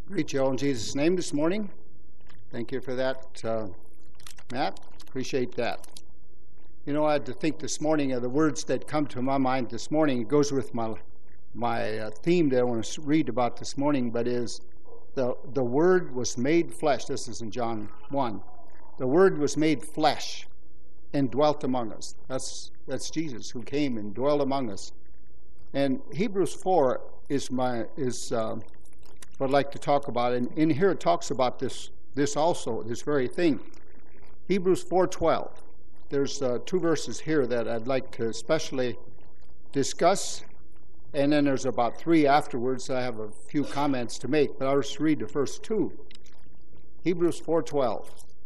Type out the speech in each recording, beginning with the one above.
Greet you all in Jesus' name this morning. Thank you for that, Matt. Appreciate that. You know, I had to think this morning of the words that come to my mind this morning. It goes with my theme that I want to read about this morning, but is the Word was made flesh. This is in John 1. The Word was made flesh and dwelt among us. That's Jesus who came and dwelt among us. And Hebrews 4 is what I'd like to talk about. And in here it talks about this also, this very thing. Hebrews 4:12. There's two verses here that I'd like to especially discuss. And then there's about three afterwards. I have a few comments to make, but I'll just read the first two. Hebrews 4:12.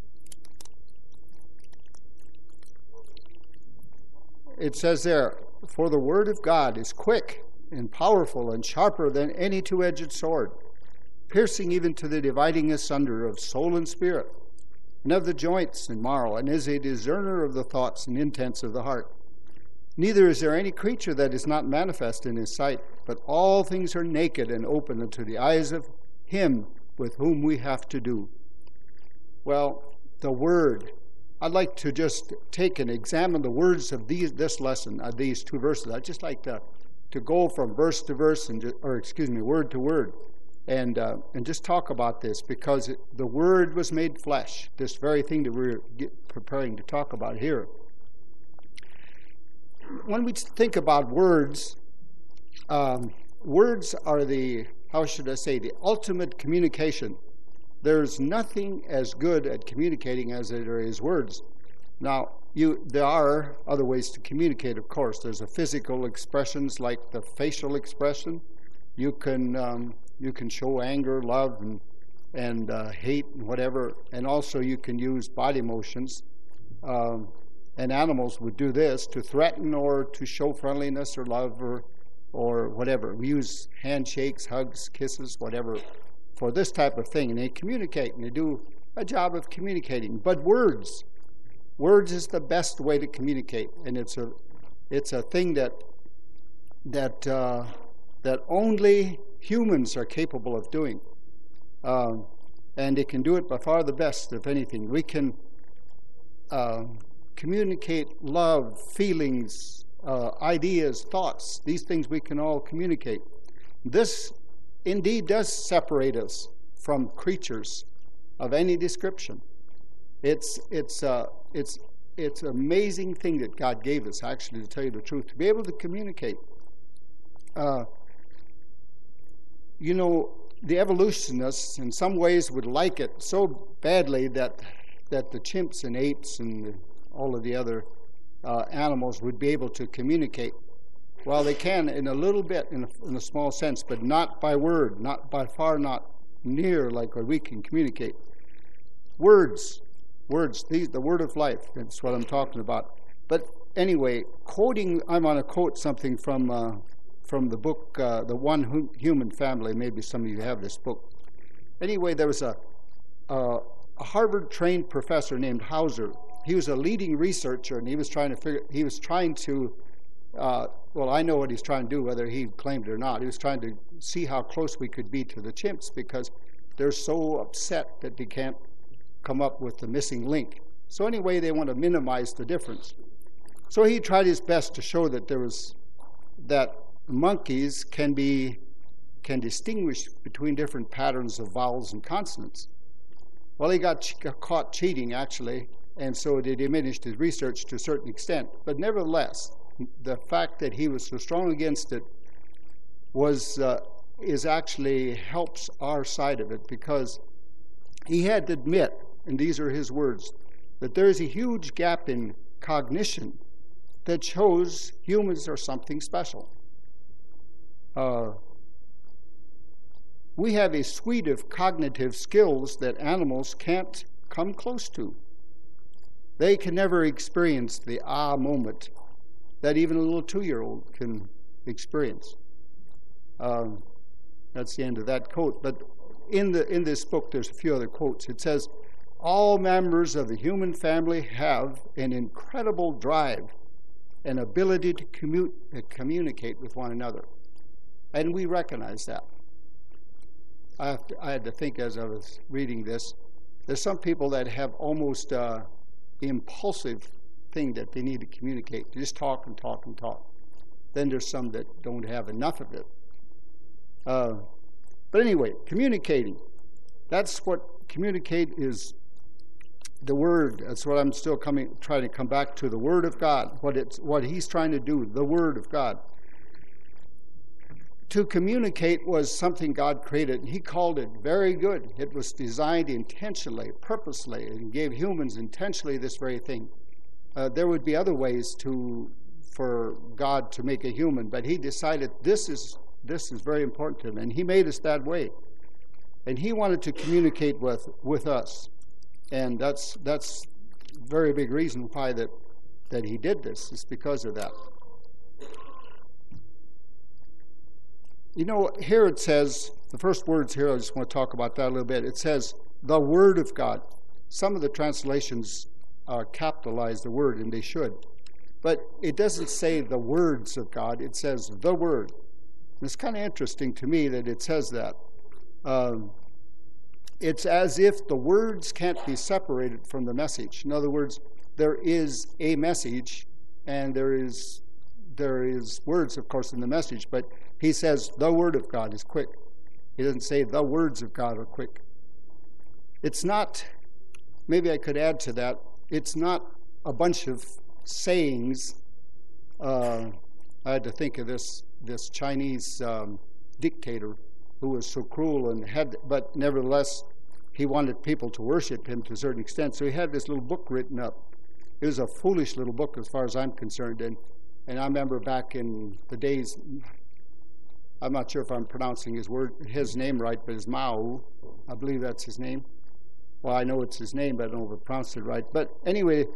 It says there, "For the word of God is quick and powerful and sharper than any two-edged sword, piercing even to the dividing asunder of soul and spirit, and of the joints and marrow, and is a discerner of the thoughts and intents of the heart. Neither is there any creature that is not manifest in his sight, but all things are naked and open unto the eyes of him with whom we have to do." Well, the word. I'd like to just take and examine the words of this lesson, these two verses. I'd just like to go from verse to verse, word to word, and just talk about this, because the Word was made flesh, this very thing that we're preparing to talk about here. When we think about words, words are the ultimate communication. There's nothing as good at communicating as there is words. Now, there are other ways to communicate, of course. There's a physical expressions like the facial expression. You can show anger, love, and hate, and whatever. And also you can use body motions. And animals would do this to threaten or to show friendliness or love or whatever. We use handshakes, hugs, kisses, whatever, for this type of thing. And they communicate, and they do a job of communicating. But words is the best way to communicate. And it's a thing that only humans are capable of doing. And they can do it by far the best, if anything. We can communicate love, feelings, ideas, thoughts. These things we can all communicate. This indeed does separate us from creatures of any description. It's an amazing thing that God gave us, actually, to tell you the truth, to be able to communicate. The evolutionists in some ways would like it so badly that the chimps and apes and all of the other animals would be able to communicate. Well, they can in a little bit, in a small sense, but not by word, not by far, not near like what we can communicate. Words, the word of life, that's what I'm talking about. But anyway, I want to quote something from the book, The One Human Family. Maybe some of you have this book. Anyway, there was a Harvard-trained professor named Hauser. He was a leading researcher, and he was trying to I know what he's trying to do, whether he claimed it or not. He was trying to see how close we could be to the chimps, because they're so upset that they can't come up with the missing link. So anyway, they want to minimize the difference. So he tried his best to show that monkeys can distinguish between different patterns of vowels and consonants. Well, he got caught cheating, actually, and so they diminished his research to a certain extent. But nevertheless, the fact that he was so strong against it actually helps our side of it, because he had to admit, and these are his words, that there is a huge gap in cognition that shows humans are something special. We have a suite of cognitive skills that animals can't come close to. They can never experience the moment that even a little 2-year-old can experience. That's the end of that quote. But in this book, there's a few other quotes. It says, "All members of the human family have an incredible drive and ability to communicate with one another." And we recognize that. I had to think as I was reading this. There's some people that have almost impulsive thing that they need to communicate. They just talk and talk and talk. Then there's some that don't have enough of it. But anyway, communicating. That's what communicate is. The Word. That's what I'm still trying to come back to. The Word of God. What He's trying to do. The Word of God. To communicate was something God created, and He called it very good. It was designed intentionally, purposely, and gave humans intentionally this very thing. There would be other ways for God to make a human, but He decided this is very important to Him, and He made us that way. And He wanted to communicate with us, and that's a very big reason why that He did this. It's because of that. You know, here it says, the first words here, I just want to talk about that a little bit. It says, the Word of God. Some of the translations capitalize the word, and they should. But it doesn't say the words of God. It says the Word. And it's kind of interesting to me that it says that. It's as if the words can't be separated from the message. In other words, there is a message, and there is words, of course, in the message, but He says the Word of God is quick. He doesn't say the words of God are quick. It's not, maybe I could add to that, it's not a bunch of sayings. I had to think of this Chinese dictator who was so cruel but nevertheless, he wanted people to worship him to a certain extent. So he had this little book written up. It was a foolish little book as far as I'm concerned. And I remember back in the days, I'm not sure if I'm pronouncing his name right, but it's Mao. I believe that's his name. Well, I know it's his name, but I don't know if I pronounced it right. But anyway,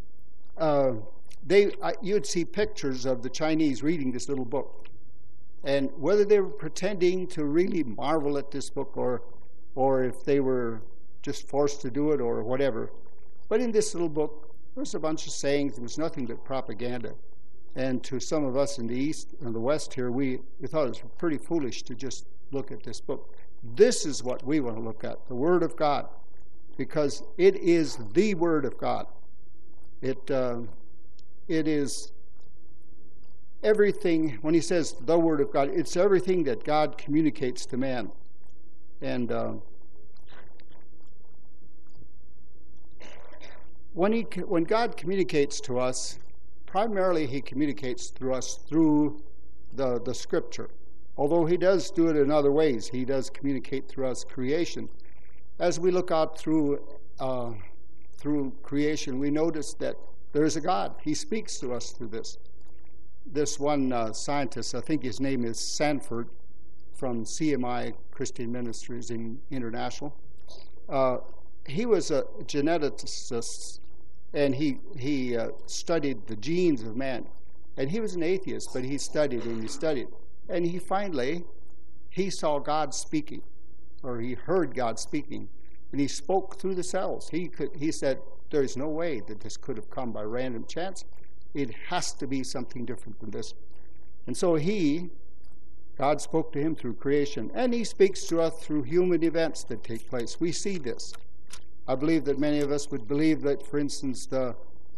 you'd see pictures of the Chinese reading this little book. And whether they were pretending to really marvel at this book or if they were just forced to do it or whatever. But in this little book, there's a bunch of sayings. There was nothing but propaganda. And to some of us in the East and the West here, we thought it was pretty foolish to just look at this book. This is what we want to look at, the Word of God, because it is the Word of God. It is everything. When he says the Word of God, it's everything that God communicates to man. And when God communicates to us, primarily He communicates through us through the Scripture. Although He does do it in other ways. He does communicate through us creation. As we look out through creation, we notice that there is a God. He speaks to us through this. This one scientist, I think his name is Sanford, from CMI Christian Ministries International. He was a geneticist, and he studied the genes of man. And he was an atheist, but he studied and he studied. And he saw God speaking, or he heard God speaking, and he spoke through the cells. He said, there is no way that this could have come by random chance. It has to be something different than this. And so God spoke to him through creation, and He speaks to us through human events that take place. We see this. I believe that many of us would believe that, for instance, the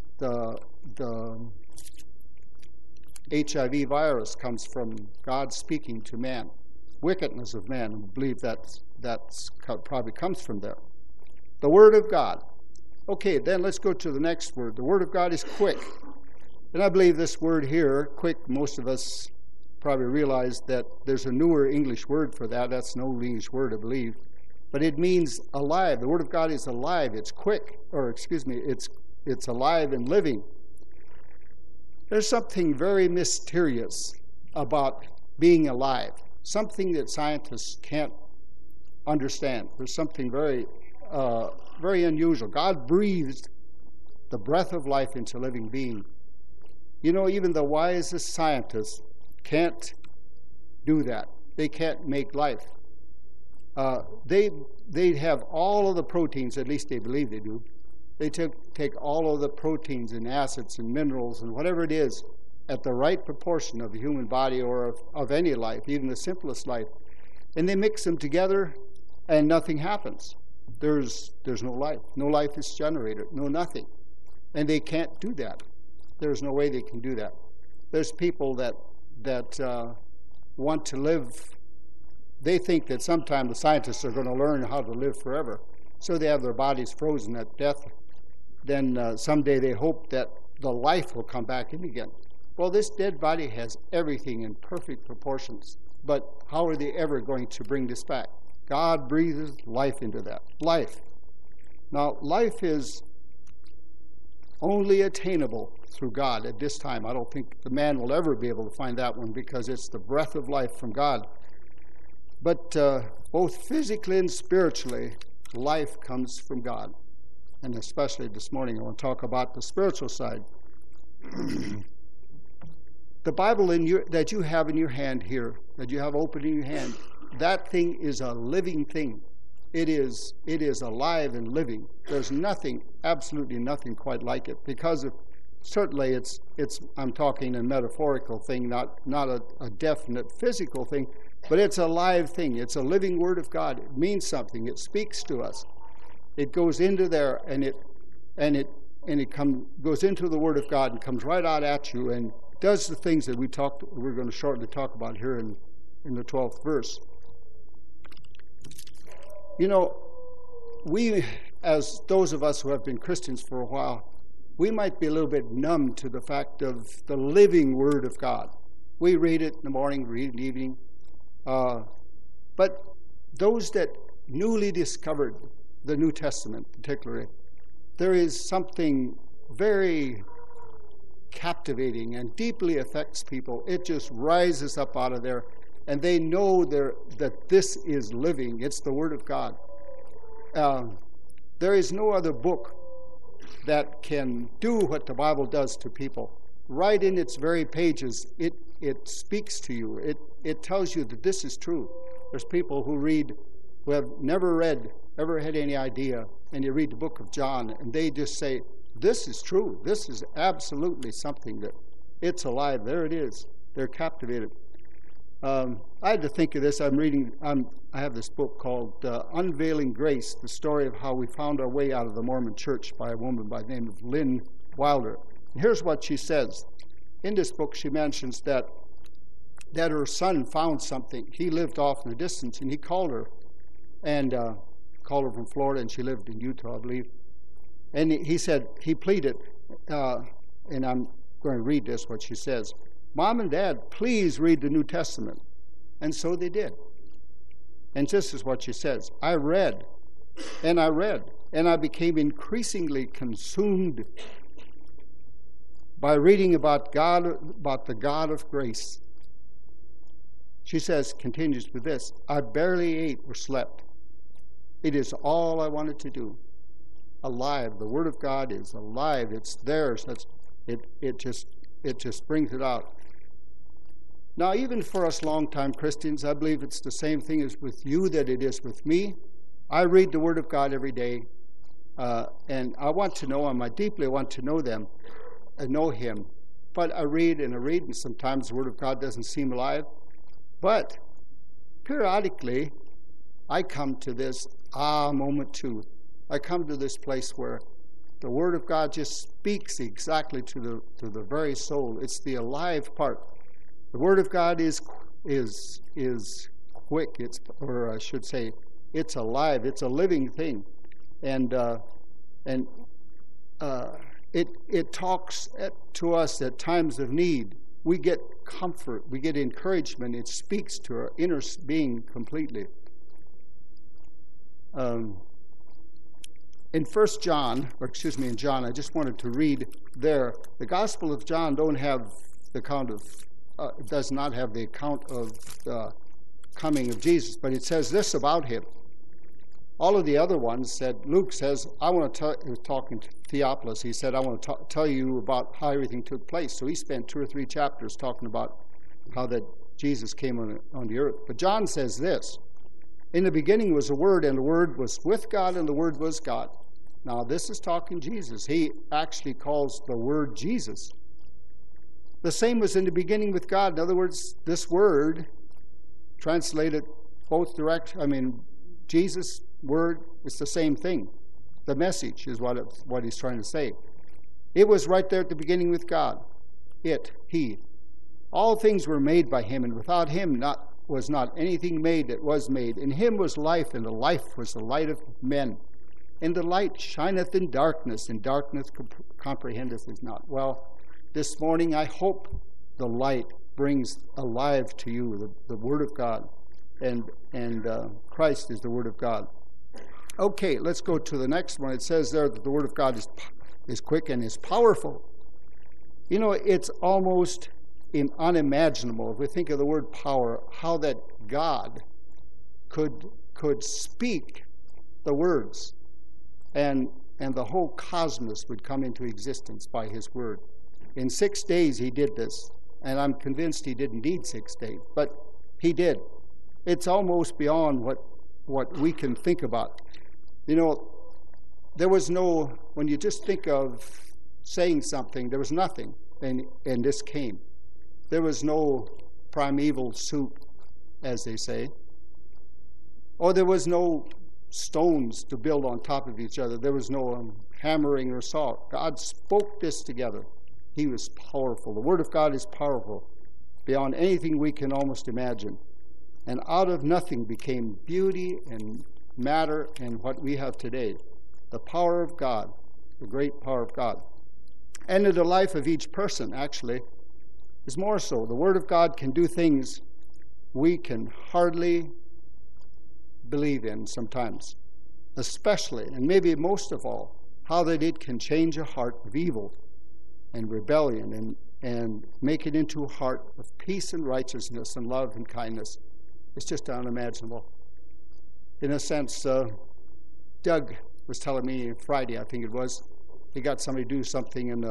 HIV virus comes from God speaking to man. Wickedness of man, we believe that probably comes from there. The Word of God. Okay, then let's go to the next word. The Word of God is quick. And I believe this word here, quick, most of us probably realize that there's a newer English word for that. That's an old English word, I believe. But it means alive. The Word of God is alive. It's quick, it's alive and living. There's something very mysterious about being alive, something that scientists can't understand. There's something very, very unusual. God breathed the breath of life into a living being. You know, even the wisest scientists can't do that. They can't make life. They have all of the proteins, at least they believe they do. They take all of the proteins and acids and minerals and whatever it is at the right proportion of the human body or of any life, even the simplest life. And they mix them together and nothing happens. There's no life. No life is generated. No nothing. And they can't do that. There's no way they can do that. There's people that want to live. They think that sometime the scientists are going to learn how to live forever. So they have their bodies frozen at death. Then someday they hope that the life will come back in again. Well, this dead body has everything in perfect proportions. But how are they ever going to bring this back? God breathes life into that. Life. Now, life is only attainable through God at this time. I don't think the man will ever be able to find that one because it's the breath of life from God. But both physically and spiritually, life comes from God. And especially this morning, I want to talk about the spiritual side. The Bible that you have in your hand here, that you have open in your hand, that thing is a living thing. It is alive and living. There's nothing, absolutely nothing quite like it. Because certainly it's I'm talking a metaphorical thing, not a definite physical thing, but it's a live thing. It's a living word of God. It means something. It speaks to us. It goes into there and it goes into the Word of God and comes right out at you and does the things that we're going to shortly talk about here in the 12th verse. You know, we, as those of us who have been Christians for a while, we might be a little bit numb to the fact of the living Word of God. We read it in the morning, read it in the evening. But those that newly discovered the New Testament particularly, there is something very captivating and deeply affects people. It just rises up out of there, and they know that this is living. It's the Word of God. There is no other book that can do what the Bible does to people. Right in its very pages, it speaks to you. It tells you that this is true. There's people who have never ever had any idea, and you read the book of John, and they just say, this is true. This is absolutely something that it's alive. There it is. They're captivated. I had to think of this. I have this book called Unveiling Grace, the story of how we found our way out of the Mormon church by a woman by the name of Lynn Wilder. And here's what she says. In this book, she mentions that her son found something. He lived off in the distance, and he called her, and called her from Florida, and she lived in Utah, I believe. And he said, he pleaded, and I'm going to read this, what she says. Mom and Dad, please read the New Testament. And so they did. And this is what she says. I read, and I became increasingly consumed by reading about the God of grace. She says, continues with this, I barely ate or slept. It is all I wanted to do. Alive. The Word of God is alive. It's there. So it just brings it out. Now, even for us long-time Christians, I believe it's the same thing as with you that it is with me. I read the Word of God every day, and I want to know Him. I deeply want to know them and know Him. But I read, and sometimes the Word of God doesn't seem alive. But periodically, I come to this moment too. I come to this place where the Word of God just speaks exactly to the very soul. It's the alive part. The Word of God is quick. Or I should say, it's alive. It's a living thing, and it talks to us at times of need. We get comfort. We get encouragement. It speaks to our inner being completely. In John, I just wanted to read there. The Gospel of John does not have the account of the coming of Jesus, but it says this about him. All of the other ones said, Luke says, he was talking to Theophilus, he said, I want to tell you about how everything took place. So he spent 2 or 3 chapters talking about how that Jesus came on the earth. But John says this, in the beginning was the Word, and the Word was with God, and the Word was God. Now, this is talking Jesus. He actually calls the Word Jesus. The same was in the beginning with God. In other words, this Word, translated Jesus' word, it's the same thing. The message is what he's trying to say. It was right there at the beginning with God. He. All things were made by him, and without him was not anything made that was made. In him was life, and the life was the light of men. And the light shineth in darkness, and darkness comprehendeth it not. Well, this morning I hope the light brings alive to you the Word of God, and Christ is the Word of God. Okay, let's go to the next one. It says there that the Word of God is quick and is powerful. You know, it's almost unimaginable, if we think of the word power, how that God could speak the words, and the whole cosmos would come into existence by his word. In 6 days he did this, and I'm convinced he didn't need 6 days, but he did. It's almost beyond what we can think about. You know, there was no, when you just think of saying something, there was nothing, and this came. There was no primeval soup, as they say. Or there was no stones to build on top of each other. There was no hammering or saw. God spoke this together. He was powerful. The Word of God is powerful beyond anything we can almost imagine. And out of nothing became beauty and matter and what we have today. The power of God, the great power of God. And in the life of each person, actually, is more so. The Word of God can do things we can hardly believe in sometimes. Especially, and maybe most of all, how that it can change a heart of evil and rebellion and make it into a heart of peace and righteousness and love and kindness. It's just unimaginable. In a sense, Doug was telling me Friday, I think it was, he got somebody to do something in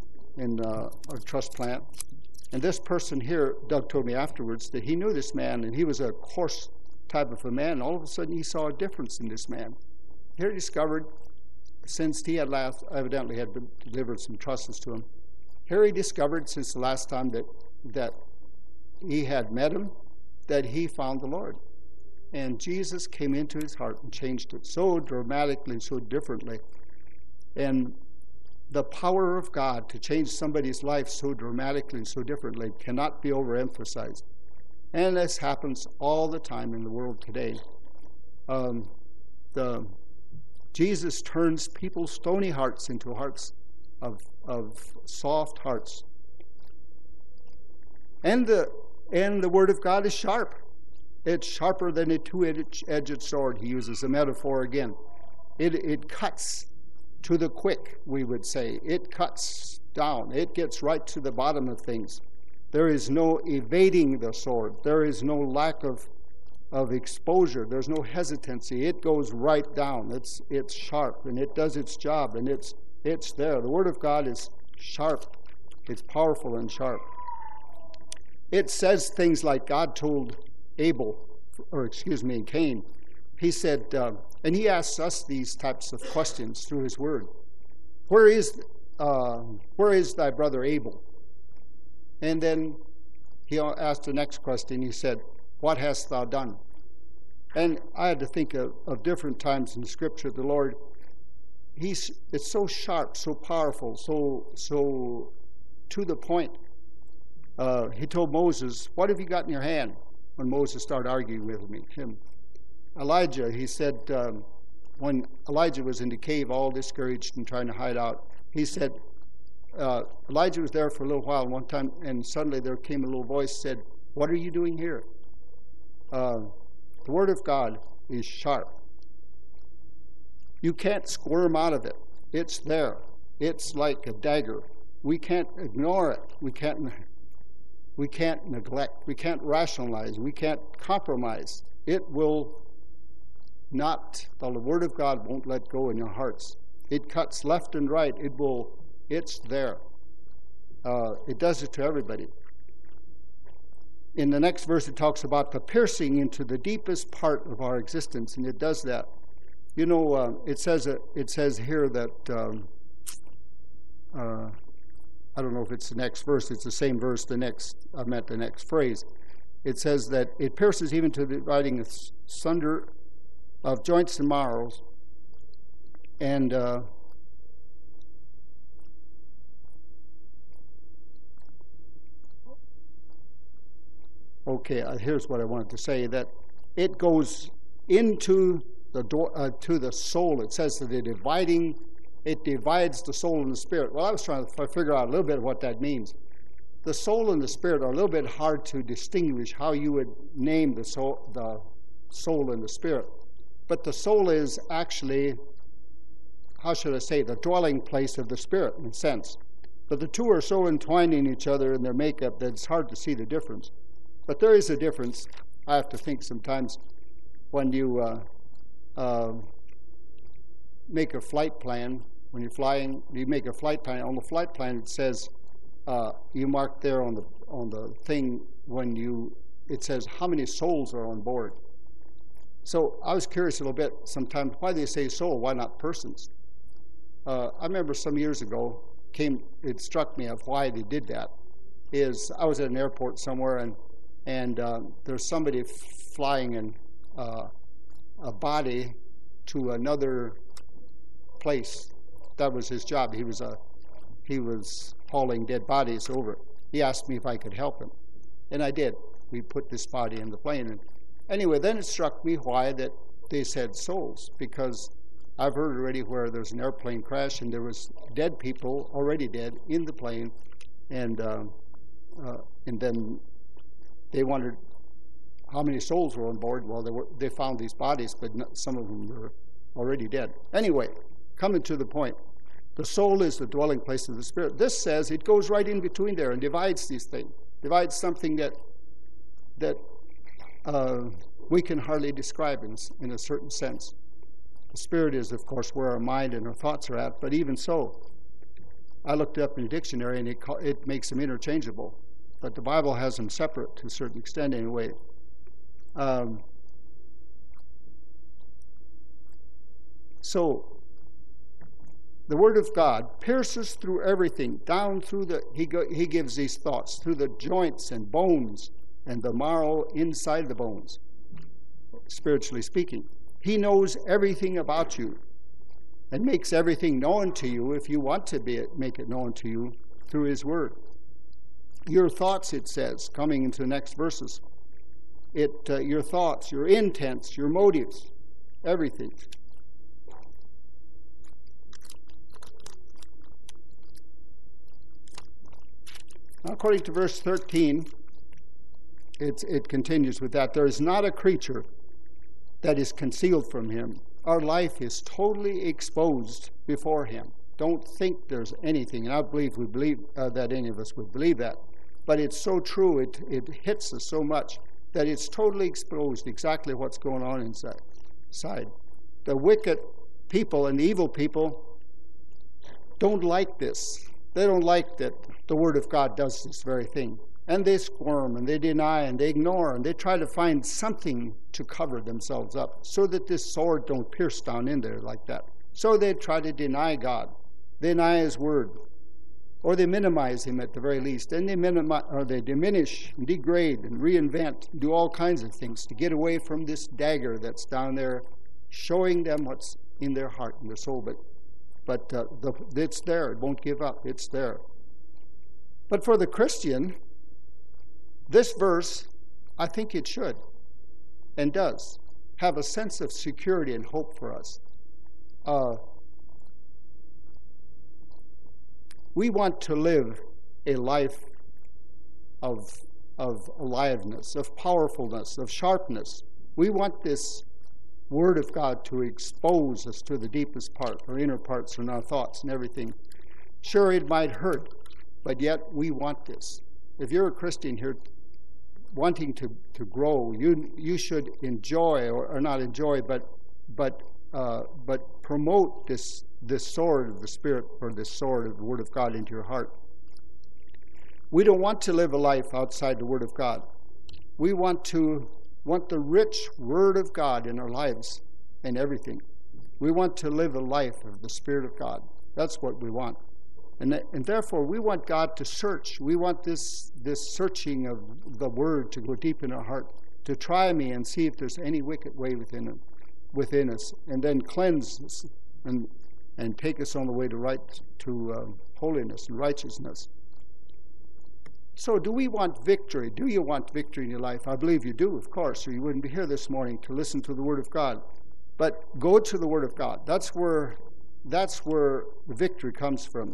a trust plant. And this person here, Doug told me afterwards that he knew this man, and he was a coarse type of a man. And all of a sudden, he saw a difference in this man. Here he discovered, since he had last evidently had delivered some trusts to him, here he discovered since the last time that he had met him, that he found the Lord. And Jesus came into his heart and changed it so dramatically, so differently. And the power of God to change somebody's life so dramatically and so differently cannot be overemphasized. And this happens all the time in the world today. Jesus turns people's stony hearts into hearts of soft hearts. And the Word of God is sharp. It's sharper than a two-edged sword. He uses a metaphor again. It cuts to the quick, we would say. It cuts down. It gets right to the bottom of things. There is no evading the sword. There is no lack of exposure. There's no hesitancy. It goes right down. It's sharp, and it does its job, and it's there. The Word of God is sharp. It's powerful and sharp. It says things like God told Cain. He said, and he asks us these types of questions through his word. Where is thy brother Abel? And then he asked the next question. He said, what hast thou done? And I had to think of different times in Scripture. The Lord, it's so sharp, so powerful, so to the point. He told Moses, what have you got in your hand? When Moses started arguing with him. Elijah, he said, when Elijah was in the cave, all discouraged and trying to hide out, he said, Elijah was there for a little while one time, and suddenly there came a little voice said, what are you doing here? The Word of God is sharp. You can't squirm out of it. It's there. It's like a dagger. We can't ignore it. We can't neglect. We can't rationalize. We can't compromise. It will not, the Word of God won't let go in your hearts. It cuts left and right. It's there. It does it to everybody. In the next verse, it talks about the piercing into the deepest part of our existence, and it does that. You know, it says here that I don't know if it's the next verse. It's the same verse. The next phrase. It says that it pierces even to the dividing asunder of joints and marrows. And here's what I wanted to say, that it goes into the door to the soul. It says that it divides the soul and the spirit. Well, I was trying to figure out a little bit of what that means. The soul and the spirit are a little bit hard to distinguish how you would name the soul and the spirit. But the soul is actually, how should I say, the dwelling place of the spirit in a sense. But the two are so entwined in each other in their makeup that it's hard to see the difference. But there is a difference. I have to think sometimes when you make a flight plan. When you're flying, you make a flight plan. On the flight plan, it says you mark there on the thing it says how many souls are on board. So I was curious a little bit sometimes why they say soul, why not persons? I remember some years ago it struck me of why they did that. I was at an airport somewhere and there's somebody flying in a body to another place. That was his job. He was hauling dead bodies over. He asked me if I could help him, and I did. We put this body in the plane. And anyway, then it struck me why that they said souls, because I've heard already where there's an airplane crash and there was dead people already dead in the plane, and then they wondered how many souls were on board. Well, they found these bodies, but some of them were already dead. Anyway, coming to the point, the soul is the dwelling place of the spirit. This says it goes right in between there and divides these things, divides something that we can hardly describe in a certain sense. The spirit is, of course, where our mind and our thoughts are at, but even so, I looked up in a dictionary and it makes them interchangeable, but the Bible has them separate to a certain extent anyway. So the Word of God pierces through everything, down through he gives these thoughts through the joints and bones and the marrow inside the bones, spiritually speaking. He knows everything about you and makes everything known to you if you want to make it known to you through His Word. Your thoughts, it says, coming into the next verses, your thoughts, your intents, your motives, everything. According to verse 13, it continues with that. There is not a creature that is concealed from Him. Our life is totally exposed before Him. Don't think there's anything, and I believe we believe that any of us would believe that. But it's so true, it hits us so much that it's totally exposed exactly what's going on inside. The wicked people and the evil people don't like this. They don't like that the Word of God does this very thing. And they squirm, and they deny, and they ignore, and they try to find something to cover themselves up so that this sword don't pierce down in there like that. So they try to deny God, deny His Word, or they minimize Him at the very least. And they diminish, and degrade, and reinvent, and do all kinds of things to get away from this dagger that's down there, showing them what's in their heart and their soul. But it's there. It won't give up. It's there. But for the Christian, this verse, I think it should and does have a sense of security and hope for us. We want to live a life of aliveness, of powerfulness, of sharpness. We want this Word of God to expose us to the deepest part, our inner parts and our thoughts and everything. Sure, it might hurt, but yet we want this. If you're a Christian here wanting to grow, you should enjoy, or not enjoy, but promote this sword of the Spirit, or this sword of the Word of God into your heart. We don't want to live a life outside the Word of God. We want the rich Word of God in our lives and everything. We want to live a life of the Spirit of God. That's what we want. And therefore, we want God to search. We want this searching of the Word to go deep in our heart, to try me and see if there's any wicked way within it. within us, and then cleanse us and take us on the way to holiness and righteousness. So do we want victory? Do you want victory in your life? I believe you do, of course, or you wouldn't be here this morning to listen to the Word of God. But go to the Word of God. That's where the victory comes from.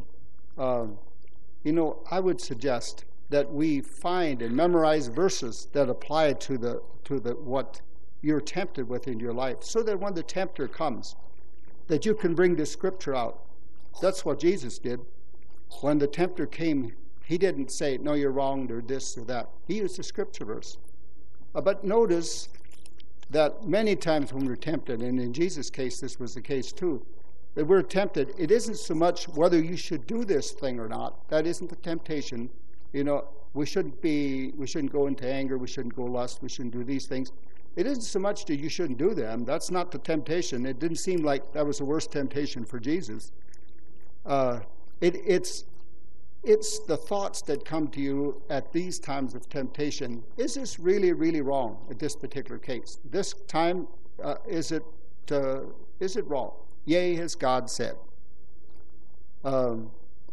I would suggest that we find and memorize verses that apply to the what you're tempted with in your life, so that when the tempter comes, that you can bring the Scripture out. That's what Jesus did. When the tempter came, he didn't say, no, you're wrong, or this or that. He used a Scripture verse. But notice that many times when we're tempted, and in Jesus' case this was the case too, that we're tempted, it isn't so much whether you should do this thing or not. That isn't the temptation. We shouldn't go into anger, we shouldn't go lust, we shouldn't do these things. It isn't so much that you shouldn't do them. That's not the temptation. It didn't seem like that was the worst temptation for Jesus. It's the thoughts that come to you at these times of temptation. Is this really, really wrong at this particular case? This time, is it wrong? Yea, as God said. In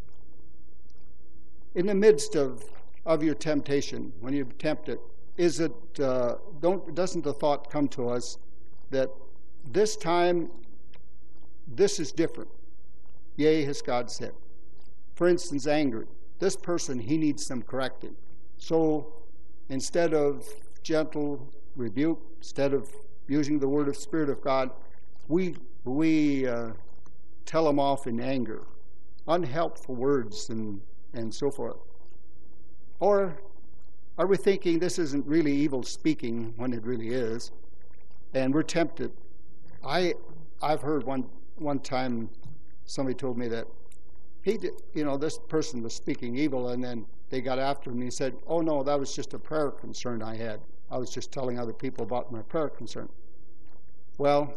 the midst of your temptation, when you're tempted, doesn't the thought come to us that this time, this is different? Yea, as God said. For instance, anger. This person, he needs some correcting. So instead of gentle rebuke, instead of using the word of Spirit of God, we tell him off in anger, unhelpful words and so forth. Or are we thinking this isn't really evil speaking when it really is, and we're tempted? I've heard one time somebody told me that this person was speaking evil, and then they got after him and he said, oh no, that was just a prayer concern I had. I was just telling other people about my prayer concern. Well,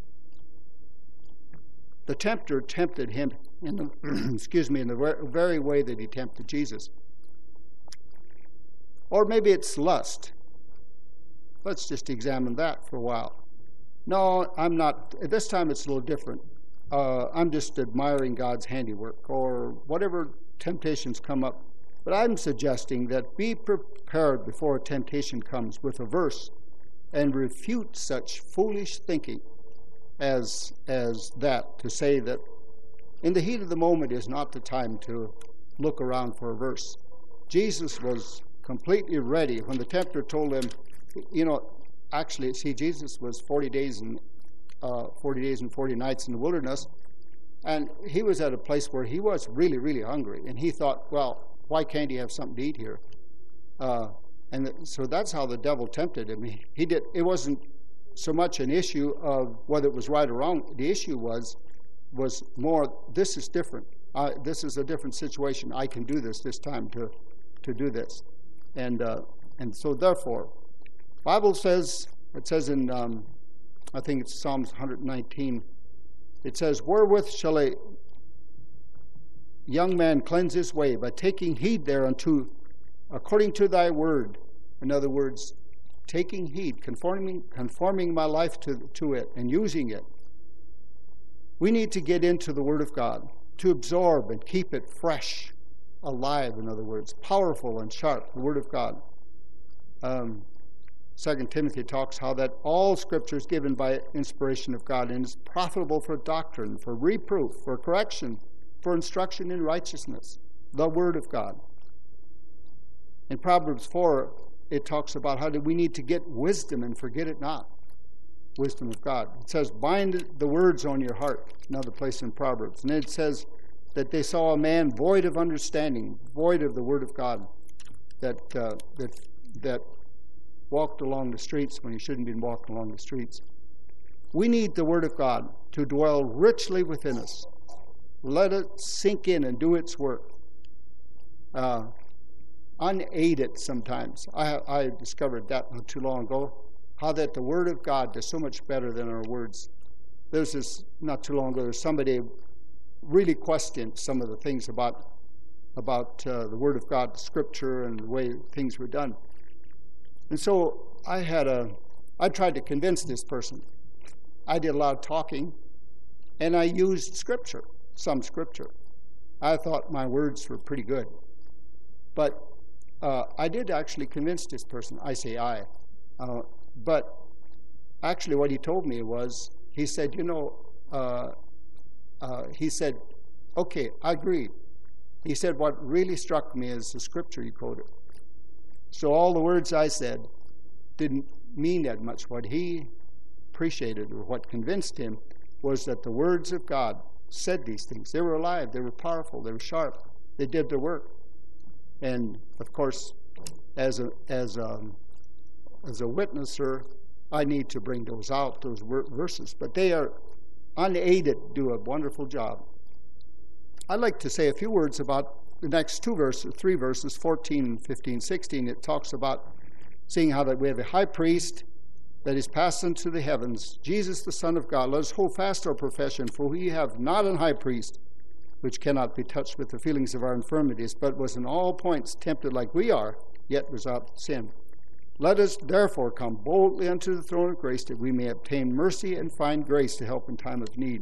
the tempter tempted him in the very way that he tempted Jesus. Or maybe it's lust. Let's just examine that for a while. No, I'm not. At this time it's a little different. I'm just admiring God's handiwork, or whatever temptations come up. But I'm suggesting that be prepared before a temptation comes with a verse and refute such foolish thinking as that, to say that in the heat of the moment is not the time to look around for a verse. Jesus was completely ready when the tempter told him, Jesus was 40 days and 40 nights in the wilderness, and he was at a place where he was really, really hungry, and he thought, well, why can't he have something to eat here? So that's how the devil tempted him. It wasn't so much an issue of whether it was right or wrong. The issue was more, this is different. This is a different situation. I can do this time to do this. And so therefore, Bible says, it says in, I think it's Psalms 119, it says, wherewith shall a young man cleanse his way? By taking heed thereunto, according to thy word. In other words, taking heed, conforming my life to it and using it. We need to get into the Word of God, to absorb and keep it fresh, alive, in other words, powerful and sharp, the Word of God. 2 Timothy talks how that all Scripture is given by inspiration of God and is profitable for doctrine, for reproof, for correction, for instruction in righteousness, the Word of God. In Proverbs 4, it talks about how we need to get wisdom and forget it not. Wisdom of God. It says, bind the words on your heart. Another place in Proverbs. And it says that they saw a man void of understanding, void of the Word of God, that walked along the streets when he shouldn't have been walking along the streets. We need the Word of God to dwell richly within us. Let it sink in and do its work. Unaided sometimes. I discovered that not too long ago, how that the Word of God does so much better than our words. There's this, not too long ago, there's somebody really questioned some of the things about the Word of God, the Scripture, and the way things were done. And so I tried to convince this person. I did a lot of talking, and I used scripture, some scripture. I thought my words were pretty good. But I did actually convince this person. I say I. But actually what he told me was, he said, he said, okay, I agree. He said, what really struck me is the scripture you quoted. So all the words I said didn't mean that much. What he appreciated, or what convinced him, was that the words of God said these things. They were alive, they were powerful, they were sharp, they did their work. And of course, as a witnesser, I need to bring those out, those verses. But they are unaided, do a wonderful job. I'd like to say a few words about the next three verses, 14, 15, 16. It talks about seeing how that we have a high priest that is passed into the heavens, Jesus the Son of God. Let us hold fast our profession, for we have not an high priest which cannot be touched with the feelings of our infirmities, but was in all points tempted like we are, yet without sin. Let us therefore come boldly unto the throne of grace, that we may obtain mercy and find grace to help in time of need.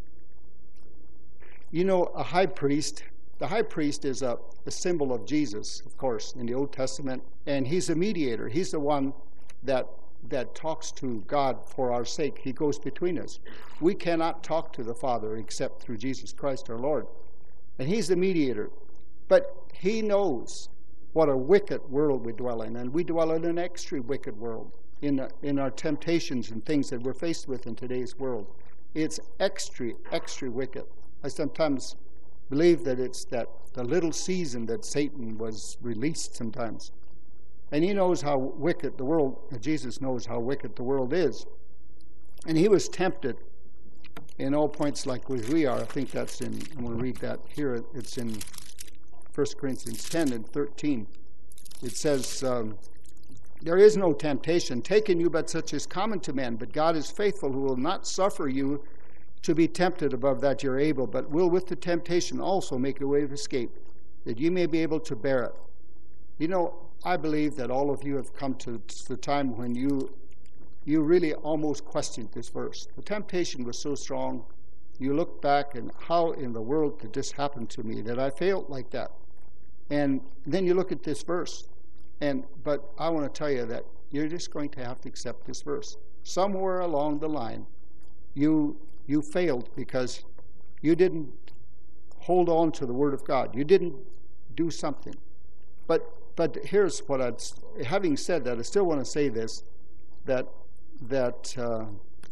You know, the high priest is a symbol of Jesus, of course, in the Old Testament, and he's a mediator. He's the one that talks to God for our sake. He goes between us. We cannot talk to the Father except through Jesus Christ our Lord. And he's the mediator. But he knows what a wicked world we dwell in, and we dwell in an extra wicked world in our temptations and things that we're faced with in today's world. It's extra wicked. I sometimes believe that it's the little season that Satan was released sometimes. And he knows how wicked the world, Jesus knows how wicked the world is. And he was tempted in all points like we are. I think that's I'm going to read that here. It's in 1 Corinthians 10 and 13. It says, there is no temptation taken you but such as common to men, but God is faithful, who will not suffer you to be tempted above that you're able, but will with the temptation also make a way of escape, that you may be able to bear it. You know, I believe that all of you have come to the time when you really almost questioned this verse. The temptation was so strong. You look back and how in the world did this happen to me, that I failed like that? And then you look at this verse. But I want to tell you that you're just going to have to accept this verse. Somewhere along the line, you failed because you didn't hold on to the Word of God. You didn't do something. But here's what having said that, I still want to say this, that the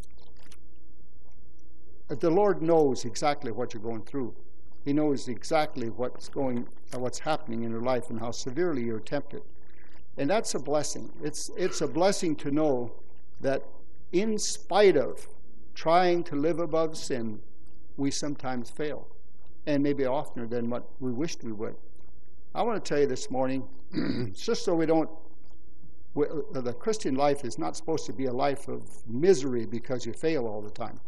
Lord knows exactly what you're going through. He knows exactly what's happening in your life and how severely you're tempted. And that's a blessing. It's a blessing to know that in spite of trying to live above sin, we sometimes fail, and maybe oftener than what we wished we would. I want to tell you this morning, just so the Christian life is not supposed to be a life of misery because you fail all the time.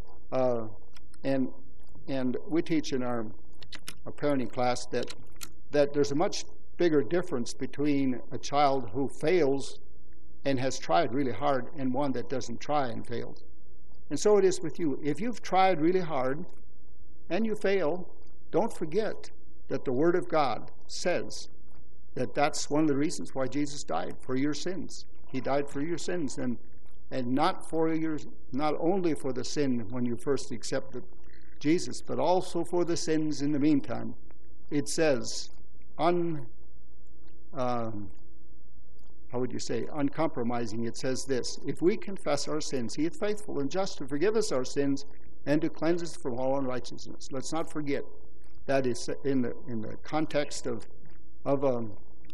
And we teach in our parenting class that there's a much bigger difference between a child who fails and has tried really hard and one that doesn't try and fails. And so it is with you. If you've tried really hard and you fail, don't forget that the Word of God says that that's one of the reasons why Jesus died, for your sins. He died for your sins, and not only for the sin when you first accepted Jesus, but also for the sins in the meantime. It says, uncompromising, it says this: if we confess our sins, He is faithful and just to forgive us our sins and to cleanse us from all unrighteousness. Let's not forget that is in the context of a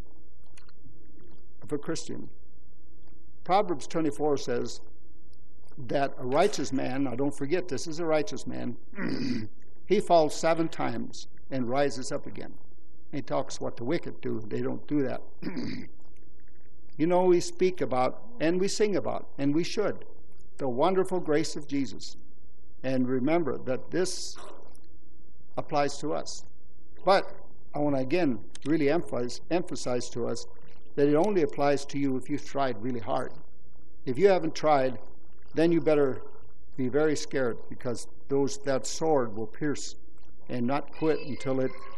Christian. Proverbs 24 says that a righteous man, now don't forget this is a righteous man, he falls 7 times and rises up again. He talks what the wicked do. They don't do that. You know, we speak about and we sing about, and we should, the wonderful grace of Jesus. And remember that this applies to us. But I want to again really emphasize to us that it only applies to you if you've tried really hard. If you haven't tried, then you better be very scared, because that sword will pierce and not quit until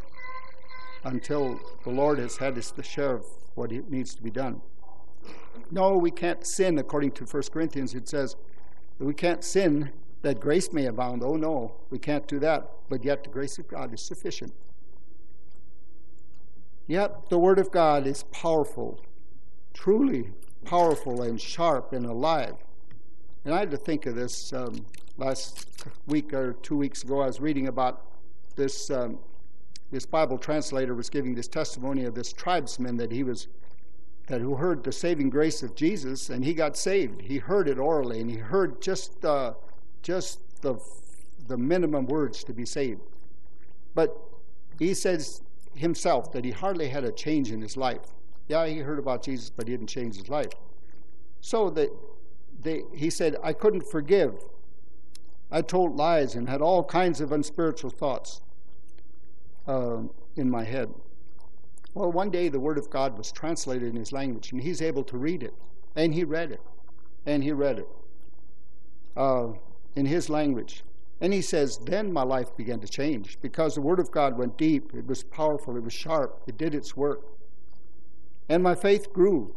the Lord has had his share of what needs to be done. No, we can't sin. According to 1 Corinthians, it says we can't sin that grace may abound. Oh no, we can't do that. But yet the grace of God is sufficient. Yet the Word of God is powerful, truly powerful and sharp and alive. And I had to think of this last week or 2 weeks ago. I was reading about this Bible translator was giving this testimony of this tribesman who heard the saving grace of Jesus, and he got saved. He heard it orally, and he heard just the minimum words to be saved. But he says himself that he hardly had a change in his life. Yeah, he heard about Jesus, but he didn't change his life. So he said, I couldn't forgive. I told lies and had all kinds of unspiritual thoughts in my head. Well, one day the Word of God was translated in his language, and he's able to read it. And he read it. And he read it in his language. And he says, then my life began to change, because the Word of God went deep. It was powerful. It was sharp. It did its work. And my faith grew.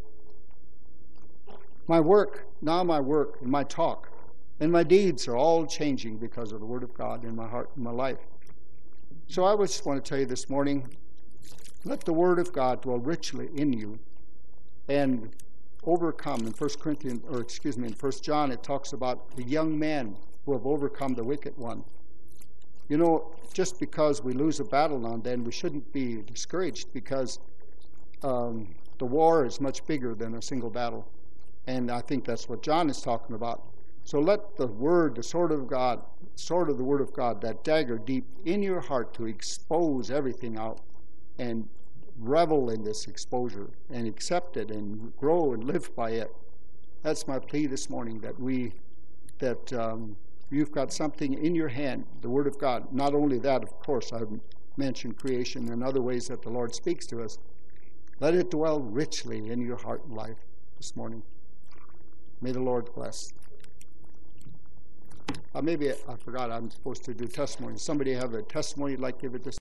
My work and my talk and my deeds are all changing because of the Word of God in my heart and my life. So I just want to tell you this morning, let the Word of God dwell richly in you and overcome. In 1 John, it talks about the young men who have overcome the wicked one. You know, just because we lose a battle now and then, we shouldn't be discouraged, because the war is much bigger than a single battle. And I think that's what John is talking about. So let the Word, the sword of the Word of God, that dagger deep in your heart to expose everything out, and revel in this exposure and accept it and grow and live by it. That's my plea this morning, that you've got something in your hand, the Word of God. Not only that, of course, I've mentioned creation and other ways that the Lord speaks to us. Let it dwell richly in your heart and life this morning. May the Lord bless. Maybe I forgot I'm supposed to do testimony. Somebody have a testimony you'd like to give it this